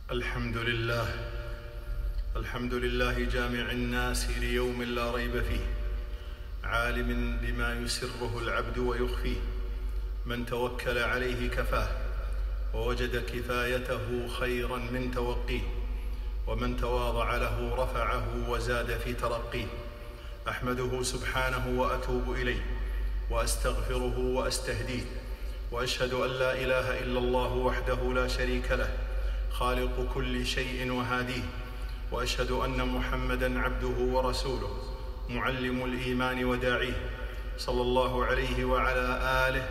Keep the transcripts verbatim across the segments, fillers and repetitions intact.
الحمد لله الحمد لله جامع الناس ليوم لا ريب فيه، عالم بما يسره العبد ويخفيه. من توكل عليه كفاه، ووجد كفايته خيرا من توقيه، ومن تواضع له رفعه وزاد في ترقيه. أحمده سبحانه وأتوب إليه، وأستغفره وأستهديه، وأشهد أن لا إله إلا الله وحده لا شريك له، خالق كل شيء وهاديه. وأشهد أن محمدًا عبده ورسوله، معلم الإيمان وداعيه، صلى الله عليه وعلى آله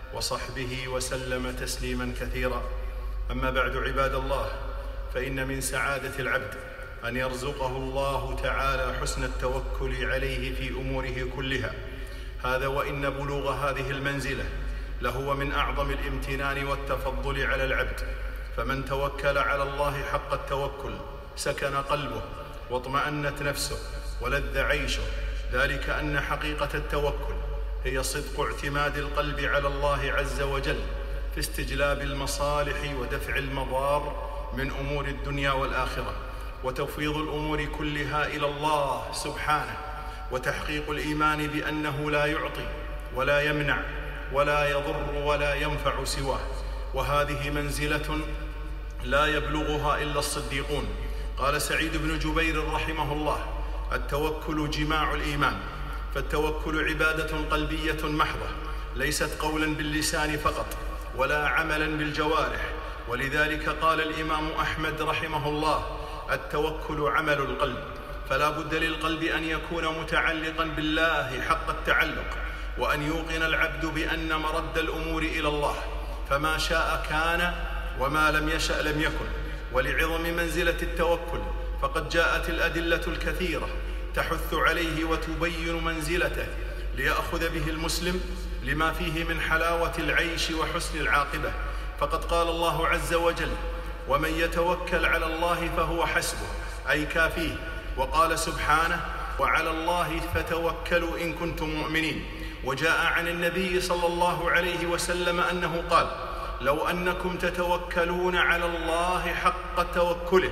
وصحبه وسلم تسليماً كثيرا. أما بعد، عباد الله، فإن من سعادة العبد أن يرزقه الله تعالى حسن التوكل عليه في أموره كلها. هذا وإن بلوغ هذه المنزلة لهو من أعظم الامتنان والتفضل على العبد. فمن توكل على الله حق التوكل سكن قلبه واطمأنت نفسه ولذ عيشه. ذلك أن حقيقة التوكل هي صدق اعتماد القلب على الله عز وجل في استجلاب المصالح ودفع المضار من أمور الدنيا والآخرة، وتفويض الأمور كلها إلى الله سبحانه، وتحقيق الإيمان بأنه لا يعطي ولا يمنع ولا يضر ولا ينفع سواه. وهذه منزلة لا يبلغها إلا الصديقون. قال سعيد بن جبير رحمه الله: التوكل جماع الإيمان. فالتوكل عبادة قلبية محضة، ليست قولا باللسان فقط ولا عملا بالجوارح. ولذلك قال الإمام أحمد رحمه الله: التوكل عمل القلب. فلا بد للقلب أن يكون متعلقا بالله حق التعلق، وأن يوقن العبد بأن مرد الأمور إلى الله، فما شاء كان وما لم يشأ لم يكن. ولعظم منزلة التوكل فقد جاءت الأدلة الكثيرة تحث عليه وتبين منزلته، ليأخذ به المسلم لما فيه من حلاوة العيش وحسن العاقبة. فقد قال الله عز وجل: ومن يتوكل على الله فهو حسبه، أي كافيه. وقال سبحانه: وعلى الله فتوكلوا إن كنتم مؤمنين. وجاء عن النبي صلى الله عليه وسلم أنه قال: لو أنكم تتوكلون على الله حق توكله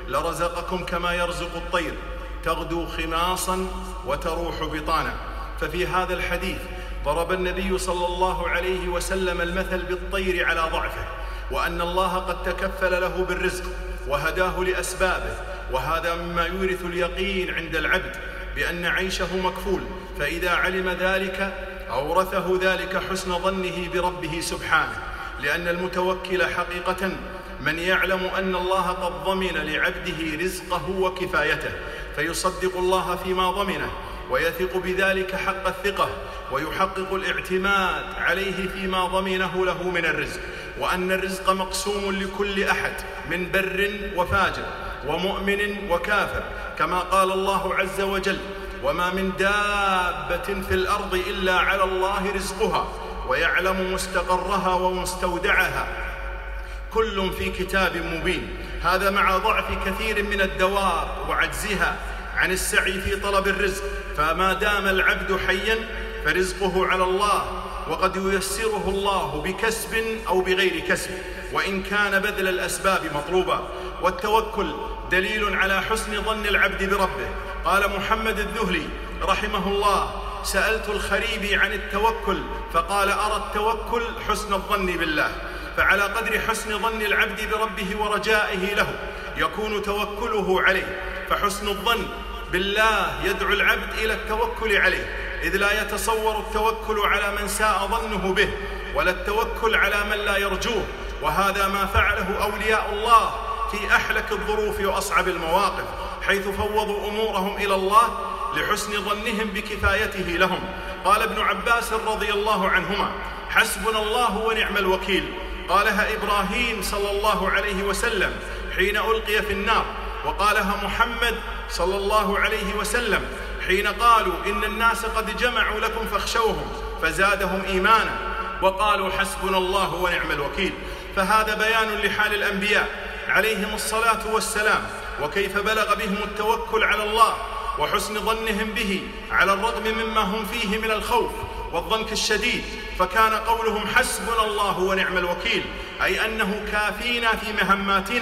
لرزقكم كما يرزق الطير، تغدو خماصا وتروح بطانا. ففي هذا الحديث ضرب النبي صلى الله عليه وسلم المثل بالطير على ضعفه، وأن الله قد تكفل له بالرزق وهداه لأسبابه. وهذا مما يورث اليقين عند العبد بأن عيشه مكفول، فإذا علم ذلك أورثه ذلك حسن ظنه بربه سبحانه. لأن المتوكل حقيقة من يعلم أن الله قد ضمن لعبده رزقه وكفايته، فيصدق الله فيما ضمنه ويثق بذلك حق الثقة، ويحقق الاعتماد عليه فيما ضمنه له من الرزق، وأن الرزق مقسوم لكل أحد من بر وفاجر ومؤمن وكافر، كما قال الله عز وجل: وما من دابة في الأرض إلا على الله رزقها ويعلم مستقرها ومستودعها كل في كتاب مبين. هذا مع ضعف كثير من الدواب وعجزها عن السعي في طلب الرزق، فما دام العبد حيا فرزقه على الله، وقد ييسره الله بكسب أو بغير كسب، وإن كان بذل الأسباب مطلوبا. والتوكل دليل على حسن ظن العبد بربه. قال محمد الذهلي رحمه الله: سألت الخريبي عن التوكل فقال: أرى التوكل حسن الظن بالله. فعلى قدر حسن ظن العبد بربه ورجائه له يكون توكله عليه. فحسن الظن بالله يدعو العبد إلى التوكل عليه، إذ لا يتصور التوكل على من ساء ظنه به، ولا التوكل على من لا يرجوه. وهذا ما فعله أولياء الله في أحلك الظروف وأصعب المواقف، حيث فوضوا أمورهم إلى الله لحسن ظنهم بكفايته لهم. قال ابن عباس رضي الله عنهما: حسبنا الله ونعم الوكيل. قالها إبراهيم صلى الله عليه وسلم حين ألقي في النار، وقالها محمد صلى الله عليه وسلم حين قالوا: إن الناس قد جمعوا لكم فاخشوهم فزادهم إيمانا، وقالوا: حسبنا الله ونعم الوكيل. فهذا بيان لحال الأنبياء عليهم الصلاة والسلام، وكيف بلغ بهم التوكل على الله وحسن ظنهم به على الرغم مما هم فيه من الخوف والضنك الشديد. فكان قولهم حسبنا الله ونعم الوكيل أي أنه كافينا في مهماتنا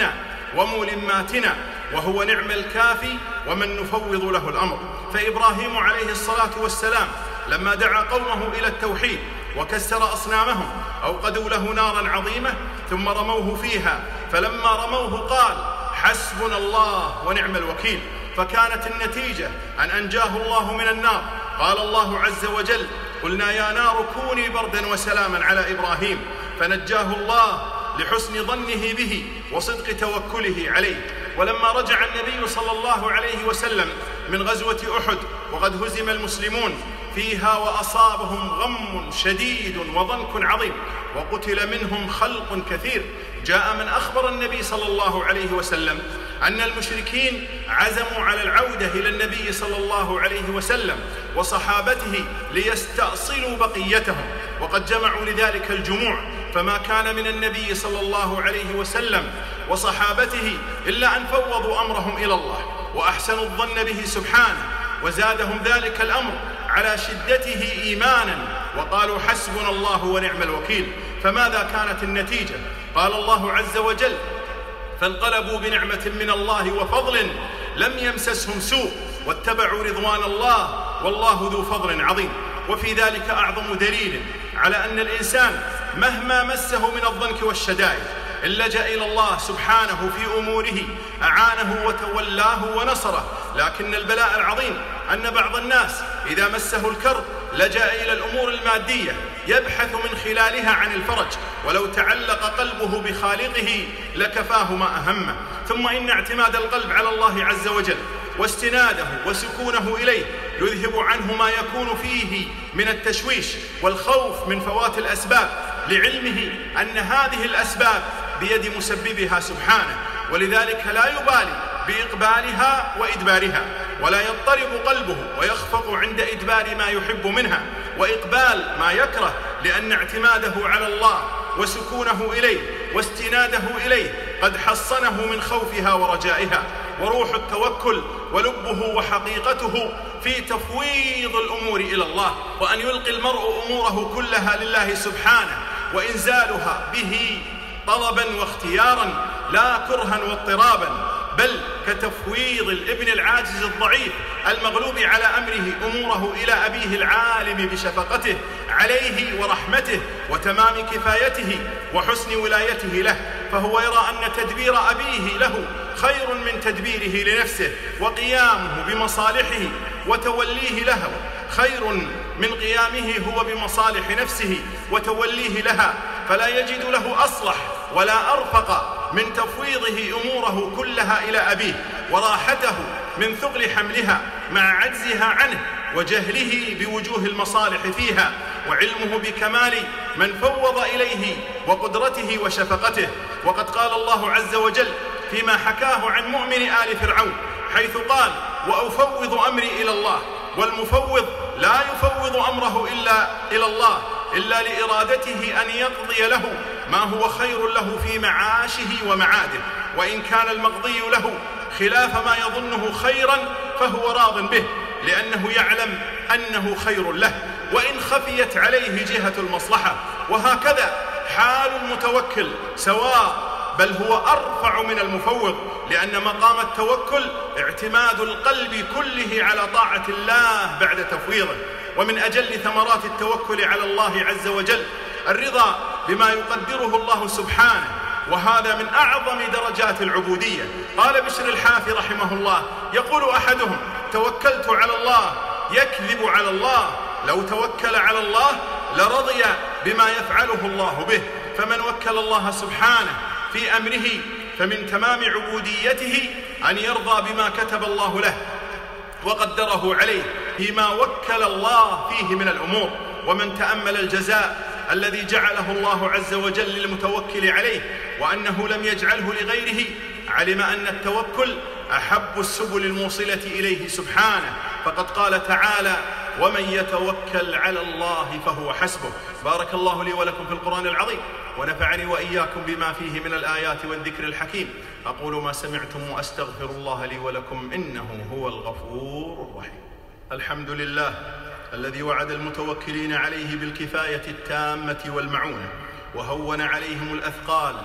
وملماتنا، وهو نعم الكافي ومن نفوض له الأمر. فإبراهيم عليه الصلاة والسلام لما دعا قومه إلى التوحيد وكسر أصنامهم أوقدوا له نارا عظيمة ثم رموه فيها، فلما رموه قال حسبنا الله ونعم الوكيل، فكانت النتيجة أن أنجاه الله من النار. قال الله عز وجل قلنا يا نار كوني بردا وسلاما على إبراهيم، فنجاه الله لحسن ظنه به وصدق توكله عليه. ولما رجع النبي صلى الله عليه وسلم من غزوة أحد وقد هزم المسلمون فيها وأصابهم غم شديد وضنك عظيم وقتل منهم خلق كثير، جاء من أخبر النبي صلى الله عليه وسلم أن المشركين عزموا على العودة إلى النبي صلى الله عليه وسلم وصحابته ليستأصلوا بقيتهم، وقد جمعوا لذلك الجموع، فما كان من النبي صلى الله عليه وسلم وصحابته إلا أن فوضوا أمرهم إلى الله وأحسنوا الظن به سبحانه، وزادهم ذلك الأمر على شدته إيمانا وقالوا حسبنا الله ونعم الوكيل. فماذا كانت النتيجة؟ قال الله عز وجل فانقلبوا بنعمة من الله وفضل لم يمسسهم سوء واتبعوا رضوان الله والله ذو فضل عظيم. وفي ذلك أعظم دليل على أن الإنسان مهما مسه من الضنك والشدائد إن لجأ إلى الله سبحانه في أموره أعانه وتولاه ونصره. لكن البلاء العظيم أن بعض الناس إذا مسه الكرب لجأ إلى الأمور المادية يبحث من خلالها عن الفرج، ولو تعلق قلبه بخالقه لكفاه ما أهمه. ثم إن اعتماد القلب على الله عز وجل واستناده وسكونه إليه يذهب عنه ما يكون فيه من التشويش والخوف من فوات الأسباب، لعلمه أن هذه الأسباب بيد مسببها سبحانه، ولذلك لا يبالي بإقبالها وإدبارها، ولا يضطرب قلبه ويخفق عند إدبار ما يحب منها وإقبال ما يكره، لأن اعتماده على الله وسكونه إليه واستناده إليه قد حصنه من خوفها ورجائها. وروح التوكل ولبه وحقيقته في تفويض الأمور إلى الله، وأن يلقي المرء أموره كلها لله سبحانه، وإنزالها به طلبا واختيارا لا كرها واضطرابا، بل كتفويض الابن العاجز الضعيف المغلوب على أمره أموره إلى أبيه العالم بشفقته عليه ورحمته وتمام كفايته وحسن ولايته له، فهو يرى أن تدبير أبيه له خير من تدبيره لنفسه، وقيامه بمصالحه وتوليه له خير من قيامه هو بمصالح نفسه وتوليه لها، فلا يجد له أصلح ولا أرفق من تفويضه أموره كلها إلى أبيه، وراحته من ثقل حملها مع عجزها عنه وجهله بوجوه المصالح فيها، وعلمه بكمال من فوض إليه وقدرته وشفقته. وقد قال الله عز وجل فيما حكاه عن مؤمن آل فرعون حيث قال وأفوض أمري إلى الله، والمفوض لا يفوض أمره إلا إلى الله إلا لإرادته أن يقضي له ما هو خير له في معاشه ومعاده، وإن كان المقضي له خلاف ما يظنه خيرا فهو راض به لأنه يعلم أنه خير له، وإن خفيت عليه جهة المصلحة. وهكذا حال المتوكل سواء، بل هو أرفع من المفوض، لأن مقام التوكل اعتماد القلب كله على طاعة الله بعد تفويضه. ومن أجل ثمرات التوكل على الله عز وجل الرضا بما يقدره الله سبحانه، وهذا من أعظم درجات العبودية. قال بشر الحافي رحمه الله يقول أحدهم توكلت على الله يكذب على الله، لو توكل على الله لرضي بما يفعله الله به. فمن وكل الله سبحانه في أمره فمن تمام عبوديته أن يرضى بما كتب الله له وقدره عليه فيما وكل الله فيه من الأمور. ومن تأمل الجزاء الذي جعله الله عز وجل للمتوكل عليه وأنه لم يجعله لغيره علم أن التوكل أحب السبل الموصلة إليه سبحانه، فقد قال تعالى ومن يتوكل على الله فهو حسبه. بارك الله لي ولكم في القرآن العظيم، ونفعني وإياكم بما فيه من الآيات والذكر الحكيم. أقول ما سمعتم وأستغفر الله لي ولكم إنه هو الغفور الرحيم. الحمد لله الذي وعد المتوكلين عليه بالكفاية التامة والمعونة، وهون عليهم الأثقال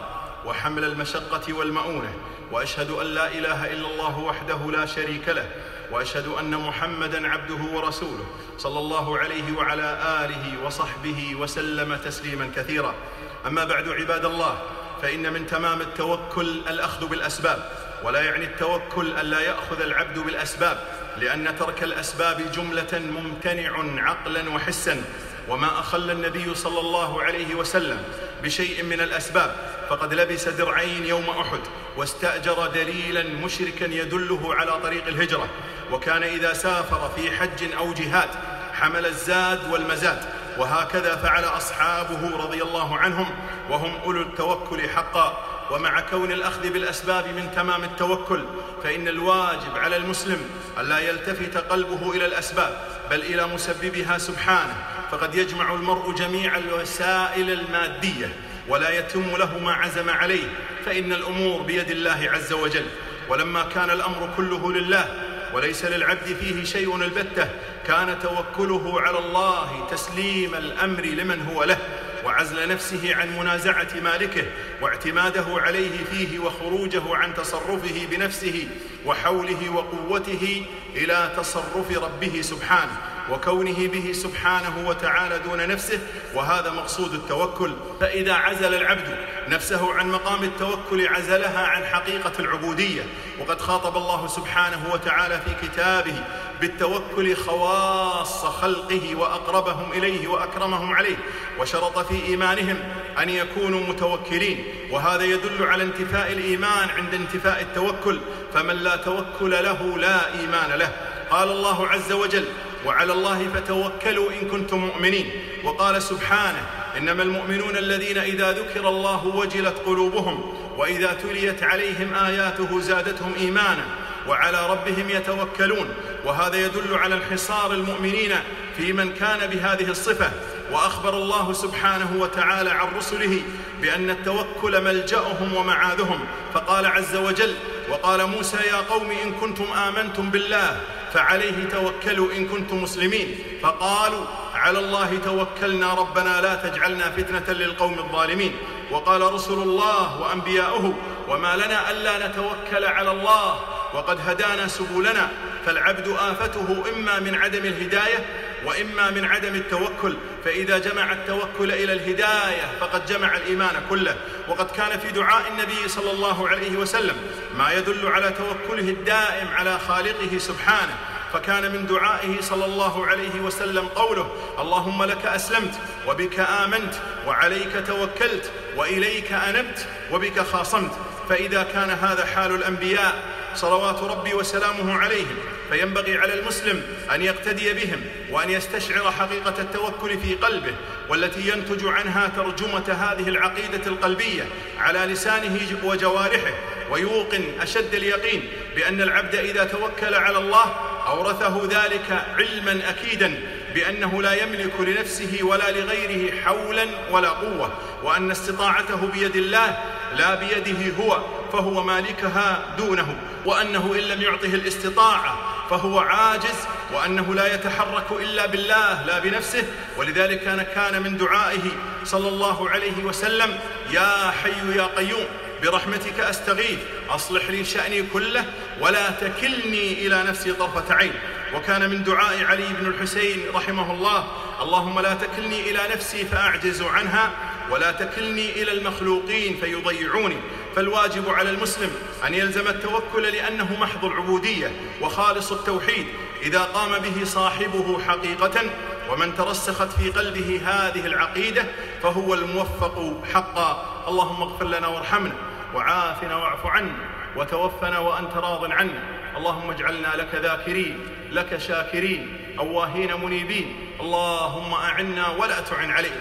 وحمل المشقة والمؤونة، وأشهد أن لا إله إلا الله وحده لا شريك له، وأشهد أن محمدًا عبده ورسوله صلى الله عليه وعلى آله وصحبه وسلم تسليمًا كثيرا. أما بعد، عباد الله، فإن من تمام التوكل الأخذ بالأسباب، ولا يعني التوكل ألا يأخذ العبد بالأسباب، لأن ترك الأسباب جملة ممتنع عقلاً وحساً. وما أخل النبي صلى الله عليه وسلم بشيء من الأسباب فقد لبس درعين يوم أحد، واستأجر دليلاً مشركاً يدله على طريق الهجرة، وكان إذا سافر في حج أو جهاد حمل الزاد والمزاد، وهكذا فعل أصحابه رضي الله عنهم وهم أولو التوكل حقا. ومع كون الأخذ بالأسباب من تمام التوكل، فإن الواجب على المسلم ألا يلتفت قلبه إلى الأسباب بل إلى مسببها سبحانه، فقد يجمع المرء جميع الوسائل المادية ولا يتم له ما عزم عليه، فإن الأمور بيد الله عز وجل. ولما كان الأمر كله لله وليس للعبد فيه شيء البتة، كان توكله على الله تسليم الأمر لمن هو له، وعزل نفسه عن منازعة مالكه، واعتماده عليه فيه، وخروجه عن تصرفه بنفسه وحوله وقوته إلى تصرف ربه سبحانه، وكونه به سبحانه وتعالى دون نفسه، وهذا مقصود التوكل. فإذا عزل العبد نفسه عن مقام التوكل عزلها عن حقيقة العبودية. وقد خاطب الله سبحانه وتعالى في كتابه بالتوكل خواص خلقه وأقربهم إليه وأكرمهم عليه، وشرط في إيمانهم أن يكونوا متوكلين، وهذا يدل على انتفاء الإيمان عند انتفاء التوكل، فمن لا توكل له لا إيمان له. قال الله عز وجل: وعلى الله فتوكلوا إن كنتم مؤمنين. وقال سبحانه: إنما المؤمنون الذين إذا ذكر الله وجلت قلوبهم وإذا تليت عليهم آياته زادتهم إيمانا وعلى ربهم يتوكلون. وهذا يدل على انحصار المؤمنين في من كان بهذه الصفة. وأخبر الله سبحانه وتعالى عن رسله بأن التوكل ملجأهم ومعاذهم، فقال عز وجل: وقال موسى يا قوم إن كنتم آمنتم بالله فعليه توكلوا إن كنتم مسلمين، فقالوا على الله توكلنا ربنا لا تجعلنا فتنة للقوم الظالمين. وقال رسل الله وأنبياؤه: وما لنا ألا نتوكل على الله وقد هدانا سبلنا. فالعبد آفته إما من عدم الهداية وإما من عدم التوكل، فإذا جمع التوكل إلى الهداية فقد جمع الإيمان كله. وقد كان في دعاء النبي صلى الله عليه وسلم ما يدل على توكله الدائم على خالقه سبحانه، فكان من دعائه صلى الله عليه وسلم قوله: اللهم لك أسلمت وبك آمنت وعليك توكلت وإليك أنبت وبك خاصمت. فإذا كان هذا حال الأنبياء صلوات ربي وسلامه عليهم، فينبغي على المسلم أن يقتدي بهم وأن يستشعر حقيقة التوكل في قلبه، والتي ينتج عنها ترجمة هذه العقيدة القلبية على لسانه وجوارحه، ويوقن أشد اليقين بأن العبد إذا توكل على الله أورثه ذلك علما أكيدا بأنه لا يملك لنفسه ولا لغيره حولا ولا قوة، وأن استطاعته بيد الله لا بيده هو، فهو مالكها دونه، وأنه إن لم يعطه الاستطاعة فهو عاجز، وأنه لا يتحرك إلا بالله لا بنفسه. ولذلك كان كان من دعائه صلى الله عليه وسلم: يا حي يا قيوم برحمتك أستغيث أصلح لي شأني كله ولا تكلني إلى نفسي طرفة عين. وكان من دعاء علي بن الحسين رحمه الله: اللهم لا تكلني إلى نفسي فأعجز عنها ولا تكلني إلى المخلوقين فيضيعوني. فالواجب على المسلم أن يلزم التوكل لأنه محض العبودية وخالص التوحيد إذا قام به صاحبه حقيقة، ومن ترسخت في قلبه هذه العقيدة فهو الموفق حقا. اللهم اغفر لنا وارحمنا وعافنا واعف عنا وتوفنا وأنت راض عنا. اللهم اجعلنا لك ذاكرين لك شاكرين أواهين منيبين. اللهم أعنا ولا تعن علينا،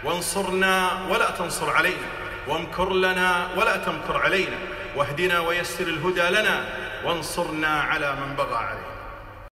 وانصرنا ولا تنصر علينا، وامكر لنا ولا تمكر علينا، واهدنا ويسر الهدى لنا، وانصرنا على من بغى علينا.